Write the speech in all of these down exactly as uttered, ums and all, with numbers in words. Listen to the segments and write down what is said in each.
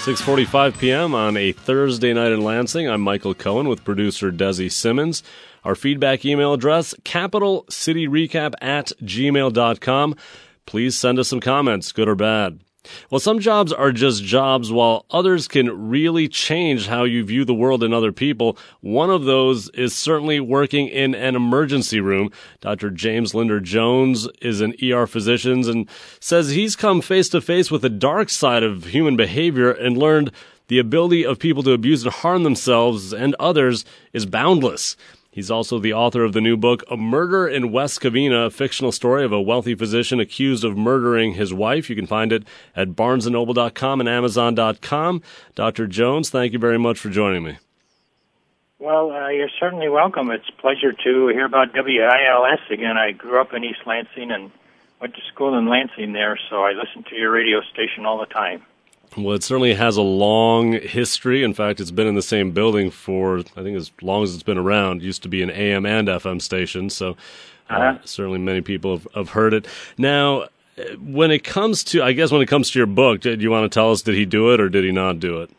six forty-five p.m. on a Thursday night in Lansing. I'm Michael Cohen with producer Desi Simmons. Our feedback email address, capital city recap at gmail dot com. Please send us some comments, good or bad. Well, some jobs are just jobs, while others can really change how you view the world and other people. One of those is certainly working in an emergency room. Doctor James Linder Jones is an E R physician and says he's come face to face with the dark side of human behavior and learned the ability of people to abuse and harm themselves and others is boundless. He's also the author of the new book, A Murder in West Covina, a fictional story of a wealthy physician accused of murdering his wife. You can find it at barnes and noble dot com and amazon dot com. Doctor Jones, thank you very much for joining me. Well, uh, you're certainly welcome. It's a pleasure to hear about W I L S again. I grew up in East Lansing and went to school in Lansing there, so I listen to your radio station all the time. Well, it certainly has a long history. In fact, it's been in the same building for, I think, as long as it's been around. It used to be an A M and F M station, so uh, uh-huh. certainly many people have, have heard it. Now, when it comes to, I guess when it comes to your book, do you want to tell us, did he do it or did he not do it?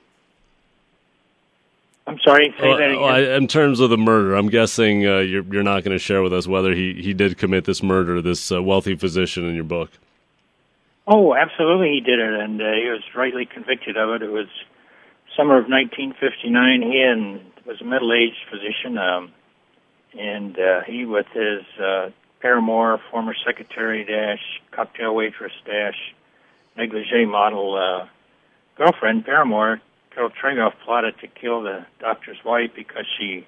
I'm sorry, say well, that again. Well, I, in terms of the murder, I'm guessing uh, you're, you're not going to share with us whether he, he did commit this murder, this uh, wealthy physician in your book. Oh, absolutely he did it, and uh, he was rightly convicted of it. It was summer of nineteen fifty-nine. He and, was a middle-aged physician, um, and uh, he, with his uh, paramour, former secretary, dash, cocktail waitress, dash, negligee model uh, girlfriend, paramour, Carol Tregoff, plotted to kill the doctor's wife because she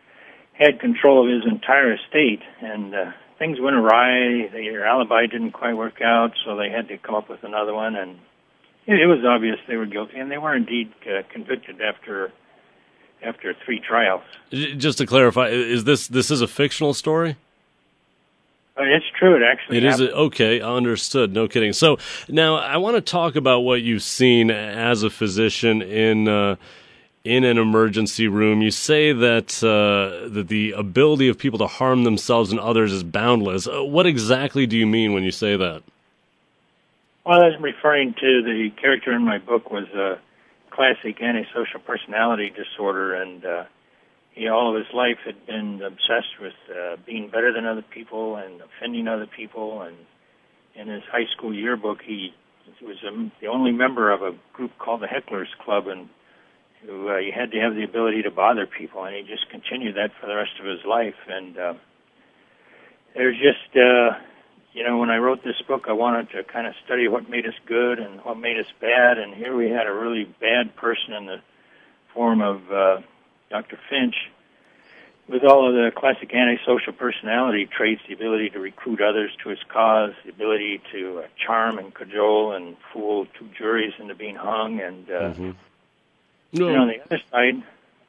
had control of his entire estate, and uh, things went awry. Their alibi didn't quite work out, so they had to come up with another one, and it, it was obvious they were guilty, and they were indeed uh, convicted after after three trials. Just to clarify, is this this is a fictional story? Uh, it's true. It actually It happened. is. Okay, understood. No kidding. So now I want to talk about what you've seen as a physician in uh, in an emergency room. You say that uh, that the ability of people to harm themselves and others is boundless. Uh, what exactly do you mean when you say that? Well, I was referring to the character in my book was a classic antisocial personality disorder, and uh, he all of his life had been obsessed with uh, being better than other people and offending other people. And in his high school yearbook, he, he was a, the only member of a group called the Hecklers Club, and who uh, you had to have the ability to bother people, and he just continued that for the rest of his life. And uh, there's just, uh, you know, when I wrote this book, I wanted to kind of study what made us good and what made us bad, and here we had a really bad person in the form of uh, Doctor Finch, with all of the classic antisocial personality traits, the ability to recruit others to his cause, the ability to uh, charm and cajole and fool two juries into being hung, and uh, Mm-hmm. No. And on the other side,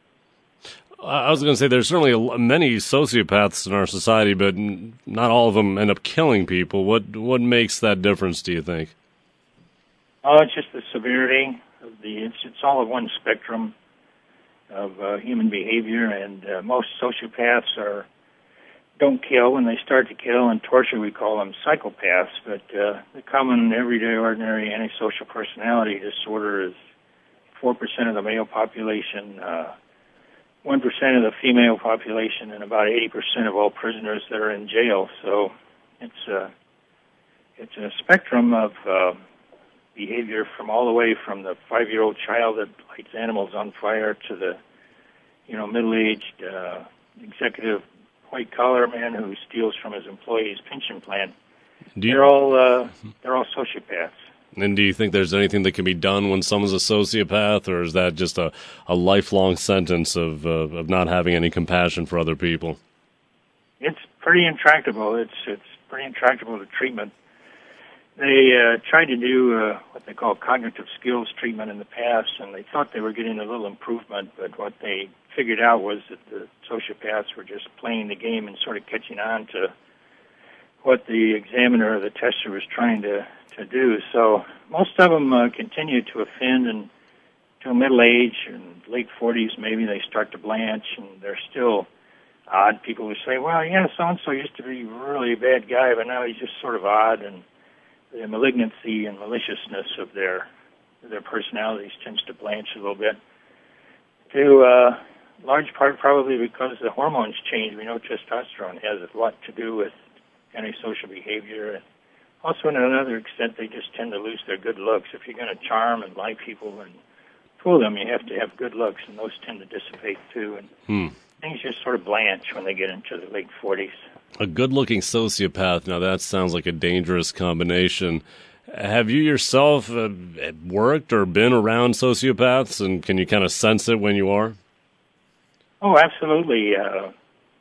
I was going to say there's certainly many sociopaths in our society, but not all of them end up killing people. What what makes that difference, do you think? Oh, it's just the severity of the. It's, it's all of one spectrum of uh, human behavior, and uh, most sociopaths are don't kill. When they start to kill and torture, we call them psychopaths. But uh, the common, everyday, ordinary antisocial personality disorder is four percent of the male population, uh, one percent of the female population, and about eighty percent of all prisoners that are in jail. So it's a, it's a spectrum of uh, behavior from all the way from the five-year-old child that lights animals on fire to the, you know, middle-aged uh, executive white-collar man who steals from his employee's pension plan. Do you- they're all uh, they're all sociopaths. And do you think there's anything that can be done when someone's a sociopath, or is that just a, a lifelong sentence of uh, of not having any compassion for other people? It's pretty intractable. It's it's pretty intractable to treatment. They uh, tried to do uh, what they call cognitive skills treatment in the past, and they thought they were getting a little improvement, but what they figured out was that the sociopaths were just playing the game and sort of catching on to what the examiner or the tester was trying to to do. So most of them uh, continue to offend and to middle age and late forties maybe they start to blanch, and they're still odd. People who say, well, yeah, so-and-so used to be a really bad guy, but now he's just sort of odd, and the malignancy and maliciousness of their their personalities tends to blanch a little bit. To uh, large part probably because the hormones change. We know testosterone has a lot to do with antisocial behavior. Also, to another extent, they just tend to lose their good looks. If you're going to charm and lie people and fool them, you have to have good looks, and those tend to dissipate too. And hmm. things just sort of blanch when they get into the late forties. A good-looking sociopath, now that sounds like a dangerous combination. Have you yourself uh, worked or been around sociopaths, and can you kind of sense it when you are? Oh, absolutely. Uh,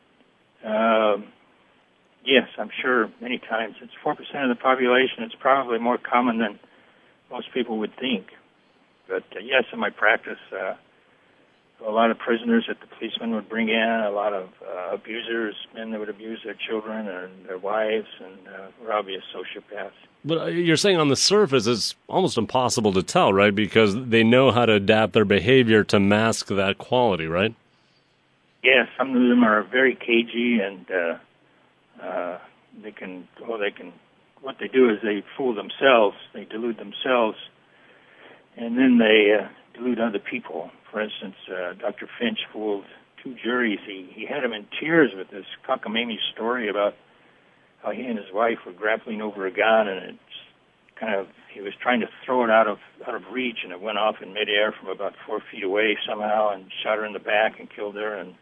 uh, yes, I'm sure many times. It's four percent of the population. It's probably more common than most people would think. But uh, yes, in my practice, uh, a lot of prisoners that the policemen would bring in, a lot of uh, abusers, men that would abuse their children and their wives, and uh, were obvious sociopaths. But you're saying on the surface it's almost impossible to tell, right? Because they know how to adapt their behavior to mask that quality, right? Yes, some of them are very cagey, and uh, uh, they can, well, they can, what they do is they fool themselves, they delude themselves, and then they uh, delude other people. For instance, uh, Doctor Finch fooled two juries. He, he had them in tears with this cockamamie story about how he and his wife were grappling over a gun, and it kind of, he was trying to throw it out of out of reach, and it went off in midair from about four feet away somehow and shot her in the back and killed her. And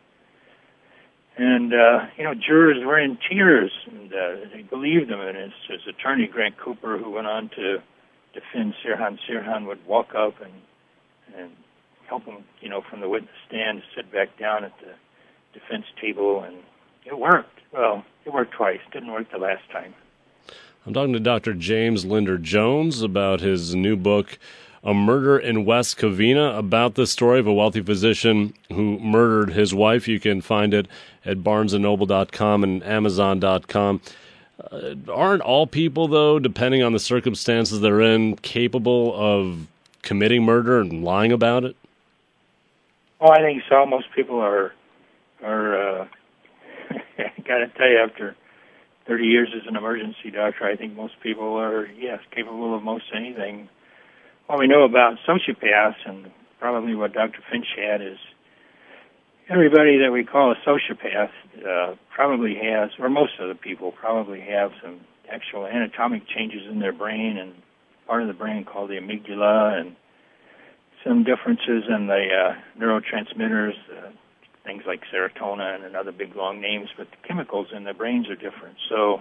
and uh, you know, jurors were in tears, and uh, they believed him. And his, his attorney, Grant Cooper, who went on to defend Sirhan, Sirhan would walk up and and help him, you know, from the witness stand, sit back down at the defense table, and it worked. Well, it worked twice. Didn't work the last time. I'm talking to Doctor James Linder Jones about his new book, A Murder in West Covina, about the story of a wealthy physician who murdered his wife. You can find it at barnes and noble dot com and amazon dot com. Uh, aren't all people, though, depending on the circumstances they're in, capable of committing murder and lying about it? Oh, I think so. Most people are, are uh, I got to tell you, after thirty years as an emergency doctor, I think most people are, yes, capable of most anything. What we know about sociopaths, and probably what Doctor Finch had, is everybody that we call a sociopath uh, probably has, or most of the people probably have some actual anatomic changes in their brain, and part of the brain called the amygdala, and some differences in the uh, neurotransmitters, uh, things like serotonin and other big long names, but the chemicals in their brains are different. So,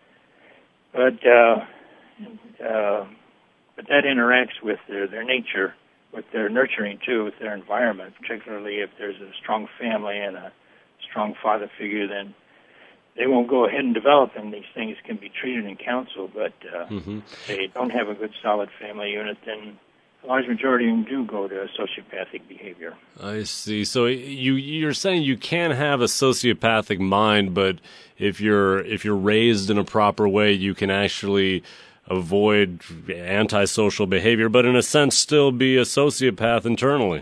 but uh, uh, but that interacts with their, their nature, with their nurturing too, with their environment. Particularly if there's a strong family and a strong father figure, then they won't go ahead and develop them. These things can be treated and counseled, but uh, mm-hmm. if they don't have a good, solid family unit, then a large majority of them do go to sociopathic behavior. I see. So you you're saying you can have a sociopathic mind, but if you're if you're raised in a proper way, you can actually avoid antisocial behavior, but in a sense still be a sociopath internally.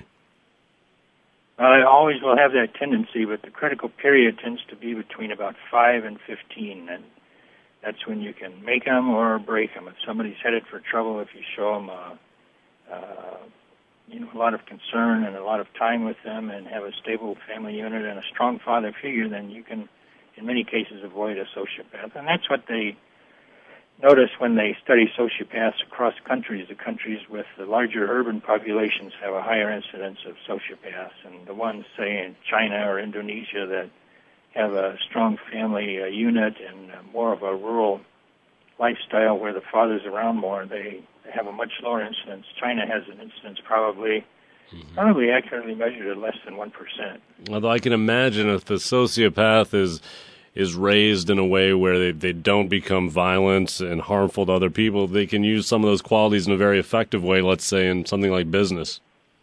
I always will have that tendency, but the critical period tends to be between about five and fifteen, and that's when you can make them or break them. If somebody's headed for trouble, if you show them uh, uh, you know, a lot of concern and a lot of time with them and have a stable family unit and a strong father figure, then you can, in many cases, avoid a sociopath. And that's what they notice when they study sociopaths across countries. The countries with the larger urban populations have a higher incidence of sociopaths, and the ones, say, in China or Indonesia that have a strong family uh, unit and uh, more of a rural lifestyle where the father's around more, they have a much lower incidence. China has an incidence probably mm-hmm. probably accurately measured at less than one percent. Although I can imagine if the sociopath is is raised in a way where they, they don't become violent and harmful to other people, they can use some of those qualities in a very effective way, let's say in something like business.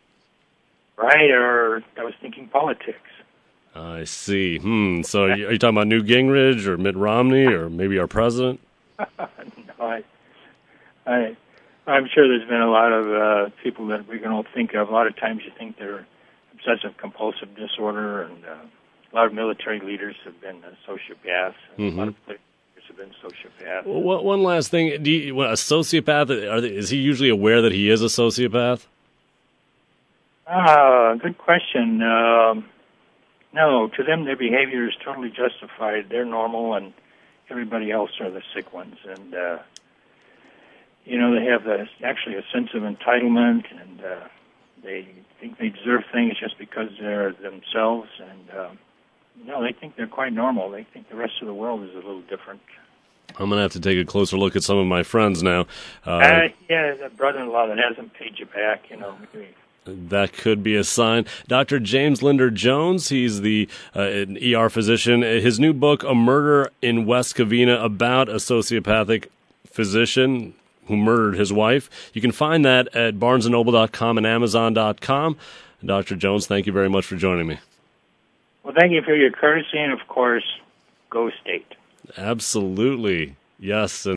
Right, or I was thinking politics. I see. Hmm. So are you, are you talking about Newt Gingrich or Mitt Romney or maybe our president? no, I, I, I'm sure there's been a lot of uh, people that we can all think of. A lot of times you think they're obsessive-compulsive disorder, and uh, a lot of military leaders have been uh, sociopaths. And mm-hmm. A lot of players have been sociopath. Well, one last thing: Do you, well, a sociopath? Are they, is he usually aware that he is a sociopath? Ah, good question. Um, no, to them, their behavior is totally justified. They're normal, and everybody else are the sick ones. And uh, you know, they have a, actually a sense of entitlement, and uh, they think they deserve things just because they're themselves. And uh, no, they think they're quite normal. They think the rest of the world is a little different. I'm going to have to take a closer look at some of my friends now. Uh, uh, yeah, that brother-in-law that hasn't paid you back, you know. That could be a sign. Doctor James Linder Jones, he's the uh, an E R physician. His new book, A Murder in West Covina, about a sociopathic physician who murdered his wife. You can find that at barnes and noble dot com and amazon dot com. Doctor Jones, thank you very much for joining me. Well, thank you for your courtesy, and, of course, go State. Absolutely. Yes.